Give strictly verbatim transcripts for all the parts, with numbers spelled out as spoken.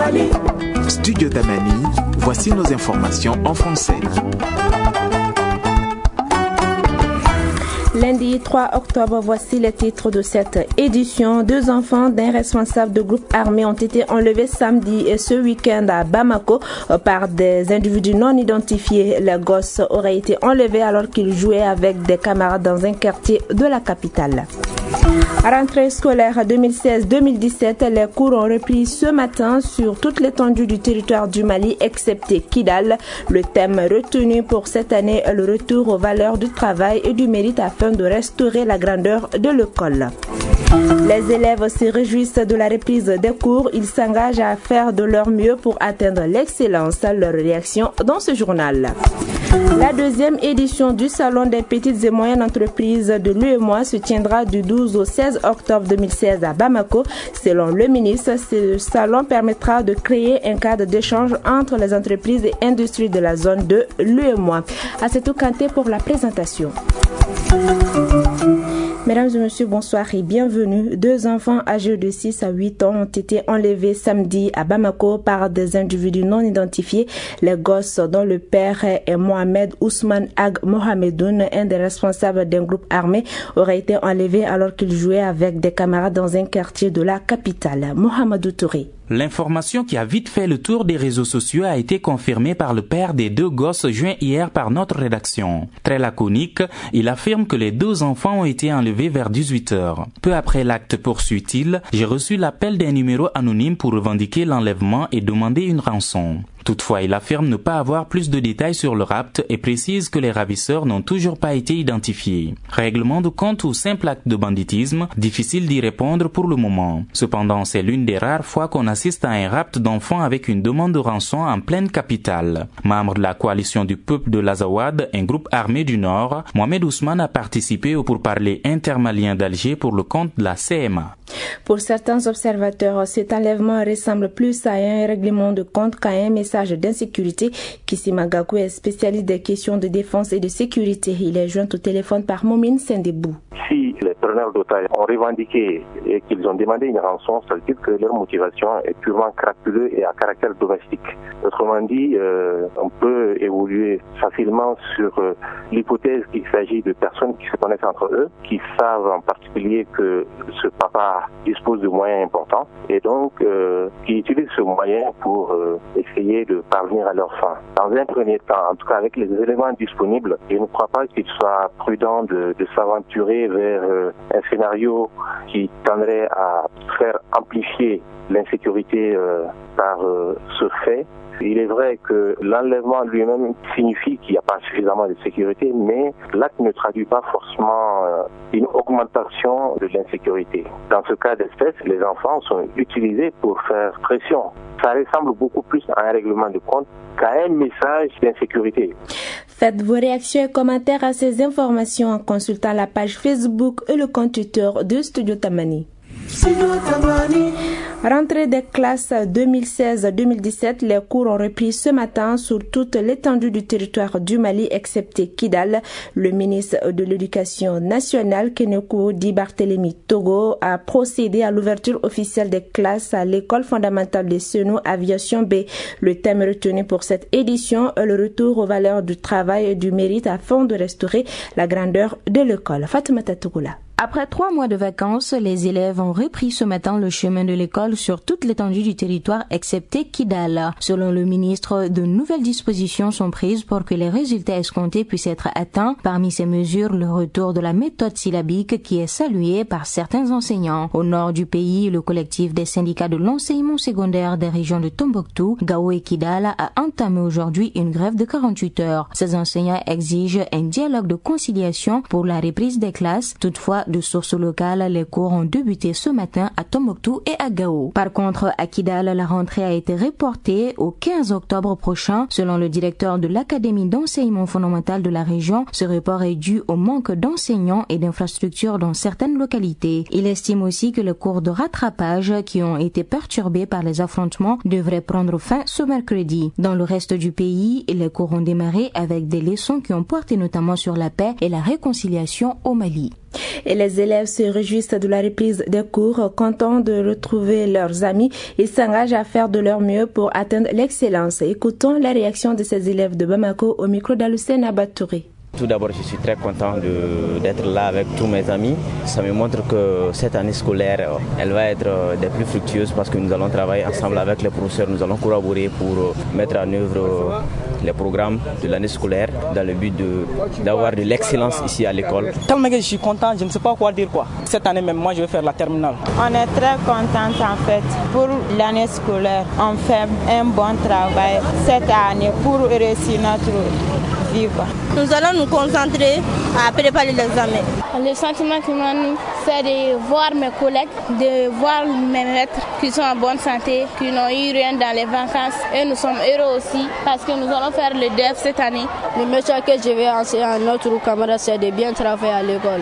Studio Tamani, voici nos informations en français. Lundi trois octobre, voici les titres de cette édition. Deux enfants d'un responsable de groupe armé ont été enlevés samedi et ce week-end à Bamako par des individus non identifiés. Les gosses auraient été enlevés alors qu'ils jouaient avec des camarades dans un quartier de la capitale. Rentrée scolaire deux mille seize deux mille dix-sept, les cours ont repris ce matin sur toute l'étendue du territoire du Mali, excepté Kidal. Le thème retenu pour cette année est le retour aux valeurs du travail et du mérite afin de restaurer la grandeur de l'école. Les élèves se réjouissent de la reprise des cours. Ils s'engagent à faire de leur mieux pour atteindre l'excellence. Leur réaction dans ce journal. La deuxième édition du Salon des petites et moyennes entreprises de l'U E M O A se tiendra du douze au seize octobre deux mille seize à Bamako. Selon le ministre, ce salon permettra de créer un cadre d'échange entre les entreprises et industries de la zone de l'U E M O A. Assetou Kanté pour la présentation. Mesdames et messieurs, bonsoir et bienvenue. Deux enfants âgés de six à huit ans ont été enlevés samedi à Bamako par des individus non identifiés. Les gosses dont le père est Mohamed Ousmane Ag Mohamedoun, un des responsables d'un groupe armé, auraient été enlevés alors qu'ils jouaient avec des camarades dans un quartier de la capitale. Mohamedou Touré. L'information qui a vite fait le tour des réseaux sociaux a été confirmée par le père des deux gosses joints hier par notre rédaction. Très laconique, il affirme que les deux enfants ont été enlevés vers dix-huit heures. Peu après l'acte, poursuit-il, j'ai reçu l'appel d'un numéro anonyme pour revendiquer l'enlèvement et demander une rançon. Toutefois, il affirme ne pas avoir plus de détails sur le rapt et précise que les ravisseurs n'ont toujours pas été identifiés. Règlement de compte ou simple acte de banditisme, difficile d'y répondre pour le moment. Cependant, c'est l'une des rares fois qu'on assiste à un rapt d'enfants avec une demande de rançon en pleine capitale. Membre de la coalition du peuple de l'Azawad, un groupe armé du Nord, Mohamed Ousmane a participé au pourparlers intermalien d'Alger pour le compte de la C M A. Pour certains observateurs, cet enlèvement ressemble plus à un règlement de compte qu'à un message d'insécurité. Kissima Gakou est spécialiste des questions de défense et de sécurité. Il est joint au téléphone par Momine Sendebou. Si les preneurs d'otages ont revendiqué et qu'ils ont demandé une rançon, ça veut dire que leur motivation est purement crapuleuse et à caractère domestique. Autrement dit, euh, on peut évoluer facilement sur euh, l'hypothèse qu'il s'agit de personnes qui se connaissent entre eux, qui savent en particulier que ce papa dispose de moyens importants et donc euh, qui utilisent ce moyen pour euh, essayer de parvenir à leur fin. Dans un premier temps, en tout cas avec les éléments disponibles, je ne crois pas qu'il soit prudent de, de s'aventurer vers euh, un scénario qui tendrait à faire amplifier l'insécurité euh, par euh, ce fait. Il est vrai que l'enlèvement lui-même signifie qu'il n'y a pas suffisamment de sécurité, mais l'acte ne traduit pas forcément une augmentation de l'insécurité. Dans ce cas d'espèce, les enfants sont utilisés pour faire pression. Ça ressemble beaucoup plus à un règlement de compte qu'à un message d'insécurité. Faites vos réactions et commentaires à ces informations en consultant la page Facebook et le compte Twitter de Studio Tamani. Rentrée des classes deux mille seize deux mille dix-sept, les cours ont repris ce matin sur toute l'étendue du territoire du Mali, excepté Kidal. Le ministre de l'Éducation nationale, Kenekou Di Barthélémy Togo, a procédé à l'ouverture officielle des classes à l'école fondamentale de Senou, Aviation B. Le thème retenu pour cette édition est le retour aux valeurs du travail et du mérite afin de restaurer la grandeur de l'école. Fatoumata Tougoula. Après trois mois de vacances, les élèves ont repris ce matin le chemin de l'école sur toute l'étendue du territoire excepté Kidal. Selon le ministre, de nouvelles dispositions sont prises pour que les résultats escomptés puissent être atteints. Parmi ces mesures, le retour de la méthode syllabique qui est saluée par certains enseignants. Au nord du pays, le collectif des syndicats de l'enseignement secondaire des régions de Tombouctou, Gao et Kidal a entamé aujourd'hui une grève de quarante-huit heures. Ces enseignants exigent un dialogue de conciliation pour la reprise des classes. Toutefois, de sources locales, les cours ont débuté ce matin à Tombouctou et à Gao. Par contre, à Kidal, la rentrée a été reportée au quinze octobre prochain. Selon le directeur de l'Académie d'enseignement fondamental de la région, ce report est dû au manque d'enseignants et d'infrastructures dans certaines localités. Il estime aussi que les cours de rattrapage qui ont été perturbés par les affrontements devraient prendre fin ce mercredi. Dans le reste du pays, les cours ont démarré avec des leçons qui ont porté notamment sur la paix et la réconciliation au Mali. Et les élèves se réjouissent de la reprise des cours, contents de retrouver leurs amis. Ils s'engagent à faire de leur mieux pour atteindre l'excellence. Écoutons la réaction de ces élèves de Bamako au micro d'Alucène Abatouré. Tout d'abord, je suis très content de, d'être là avec tous mes amis. Ça me montre que cette année scolaire, elle va être des plus fructueuses parce que nous allons travailler ensemble avec les professeurs. Nous allons collaborer pour mettre en œuvre les programmes de l'année scolaire dans le but de, d'avoir de l'excellence ici à l'école. Tellement que je suis content, je ne sais pas quoi dire quoi. Cette année même, moi, je vais faire la terminale. On est très contente en fait pour l'année scolaire. On fait un bon travail cette année pour réussir notre vivre. Nous allons nous concentrer à préparer l'examen. Le sentiment qui m'a fait de voir mes collègues, de voir mes maîtres qui sont en bonne santé, qui n'ont eu rien dans les vacances. Et nous sommes heureux aussi parce que nous allons faire le D E F cette année. Le message que je vais enseigner à notre camarade, c'est de bien travailler à l'école.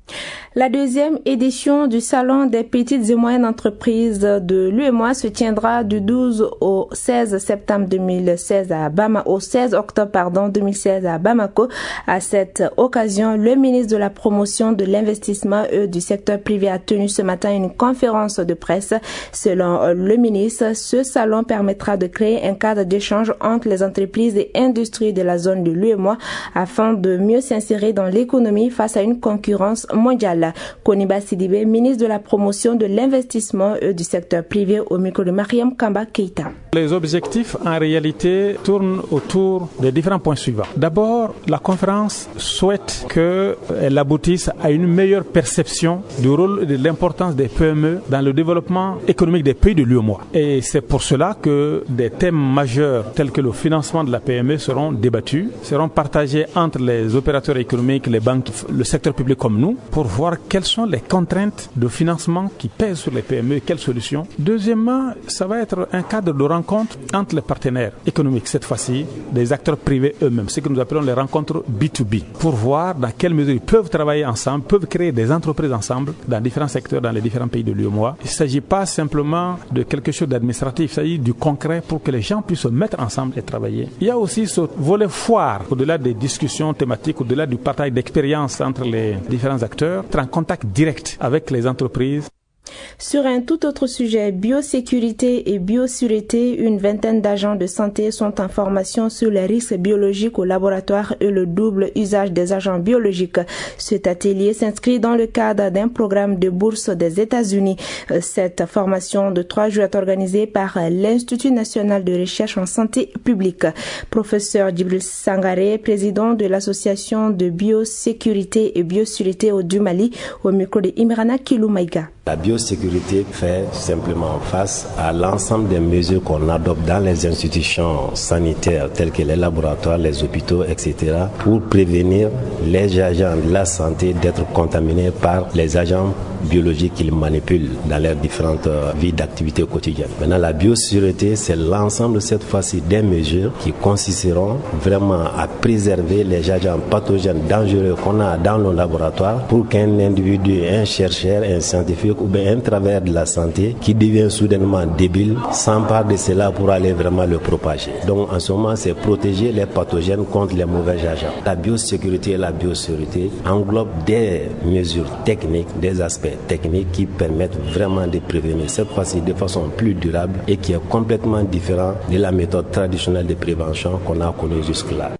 La deuxième édition du Salon des petites et moyennes entreprises de l'U E M O A se tiendra du douze au seize septembre deux mille seize à Bamako, au seize octobre pardon, deux mille seize à Bamako. À cette occasion, le ministre de la Promotion de l'Investissement et du secteur privé a tenu ce matin une conférence de presse. Selon le ministre, ce salon permettra de créer un cadre d'échange entre les entreprises et industries de la zone de l'U E M O A afin de mieux s'insérer dans l'économie face à une concurrence mondiale. Koniba Sidibé, ministre de la Promotion de l'Investissement et du secteur privé au micro de Mariam Kamba Keita. Les objectifs en réalité tournent autour des différents points suivants. D'abord, la conférence souhaite qu'elle aboutisse à une meilleure perception du rôle et de l'importance des P M E dans le développement économique des pays de l'U E M O A. Et c'est pour cela que des thèmes majeurs tels que le financement de la P M E seront débattus, seront partagés entre les opérateurs économiques, les banques, le secteur public comme nous, pour voir quelles sont les contraintes de financement qui pèsent sur les P M E et quelles solutions. Deuxièmement, ça va être un cadre de rencontre entre les partenaires économiques, cette fois-ci, des acteurs privés eux-mêmes, ce que nous appelons les rencontres B deux B, pour voir dans quelle mesure ils peuvent travailler ensemble, peuvent créer des entreprises ensemble dans différents secteurs, dans les différents pays de l'U E M O A. Il ne s'agit pas simplement de quelque chose d'administratif, il s'agit du concret pour que les gens puissent se mettre ensemble et travailler. Il y a aussi ce volet foire, au-delà des discussions thématiques, au-delà du partage d'expériences entre les différents acteurs, être en contact direct avec les entreprises. Sur un tout autre sujet, biosécurité et biosureté, une vingtaine d'agents de santé sont en formation sur les risques biologiques au laboratoire et le double usage des agents biologiques. Cet atelier s'inscrit dans le cadre d'un programme de bourse des États-Unis. Cette formation de trois jours est organisée par l'Institut national de recherche en santé publique. Professeur Djibril Sangaré, président de l'association de biosécurité et biosureté au du Mali, au micro de Imrana Kiloumaïga. La biosécurité fait simplement face à l'ensemble des mesures qu'on adopte dans les institutions sanitaires telles que les laboratoires, les hôpitaux, et cetera pour prévenir les agents de la santé d'être contaminés par les agents biologiques qu'ils manipulent dans leurs différentes vies d'activité quotidiennes. Maintenant, la biosécurité, c'est l'ensemble cette fois-ci des mesures qui consisteront vraiment à préserver les agents pathogènes dangereux qu'on a dans nos laboratoires pour qu'un individu, un chercheur, un scientifique ou bien un travailleur de la santé qui devient soudainement débile s'empare de cela pour aller vraiment le propager. Donc en ce moment, c'est protéger les pathogènes contre les mauvais agents. La biosécurité et la biosécurité englobent des mesures techniques, des aspects techniques qui permettent vraiment de prévenir cette fois-ci de façon plus durable et qui est complètement différent de la méthode traditionnelle de prévention qu'on a connue jusque-là.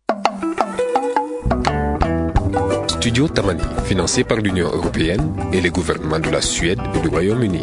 Studio Tamani, financé par l'Union européenne et les gouvernements de la Suède et du Royaume-Uni.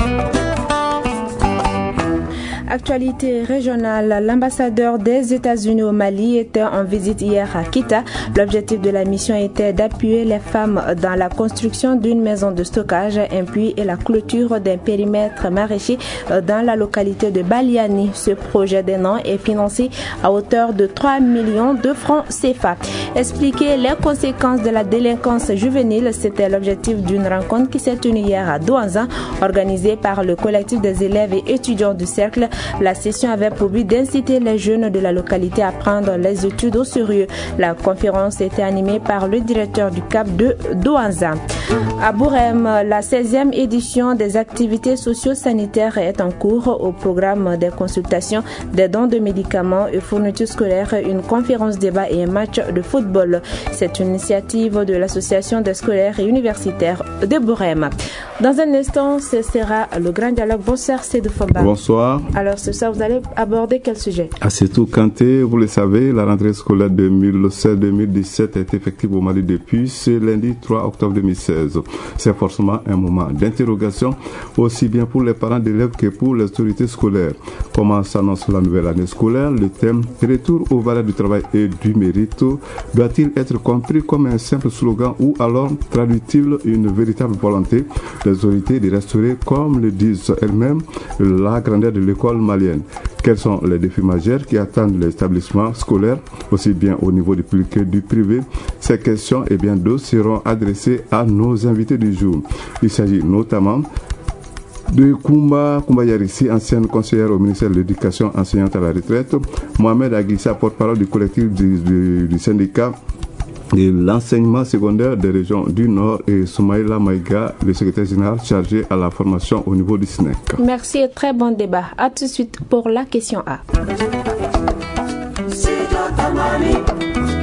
Actualité régionale, l'ambassadeur des États-Unis au Mali était en visite hier à Kita. L'objectif de la mission était d'appuyer les femmes dans la construction d'une maison de stockage, un puits et la clôture d'un périmètre maraîcher dans la localité de Baliani. Ce projet d'un an est financé à hauteur de trois millions de francs C F A. Expliquer les conséquences de la délinquance juvénile, c'était l'objectif d'une rencontre qui s'est tenue hier à Douanza, organisée par le collectif des élèves et étudiants du cercle. La session avait pour but d'inciter les jeunes de la localité à prendre les études au sérieux. La conférence était animée par le directeur du C A P de Douanza. À Bourem, la seizième édition des activités socio-sanitaires est en cours. Au programme des consultations, des dons de médicaments et fournitures scolaires, une conférence débat et un match de football. C'est une initiative de l'association des scolaires et universitaires de Bourem. Dans un instant, ce sera le grand dialogue. Bonsoir, Sédou Famba. Bonsoir. Alors ce soir, vous allez aborder quel sujet? Assetou Kanté, vous le savez, la rentrée scolaire deux mille seize deux mille dix-sept est effective au Mali depuis ce lundi trois octobre deux mille seize. C'est forcément un moment d'interrogation, aussi bien pour les parents d'élèves que pour les autorités scolaires. Comment s'annonce la nouvelle année scolaire? Le thème « Retour aux valeurs du travail et du mérite » doit-il être compris comme un simple slogan ou alors traduit-il une véritable volonté des autorités de restaurer, comme le disent elles-mêmes, la grandeur de l'école malienne? Quels sont les défis majeurs qui attendent les établissements scolaires, aussi bien au niveau du public que du privé? Ces questions et bien d'autres seront adressées à nos invités du jour. Il s'agit notamment de Koumba Koumbayarissi, ancienne conseillère au ministère de l'Éducation enseignante à la retraite, Mohamed Aguissa, porte-parole du collectif du, du, du syndicat de l'enseignement secondaire des régions du Nord, et Soumaïla Maïga, le secrétaire général chargé à la formation au niveau du S N E C. Merci et très bon débat. À tout de suite pour la question A.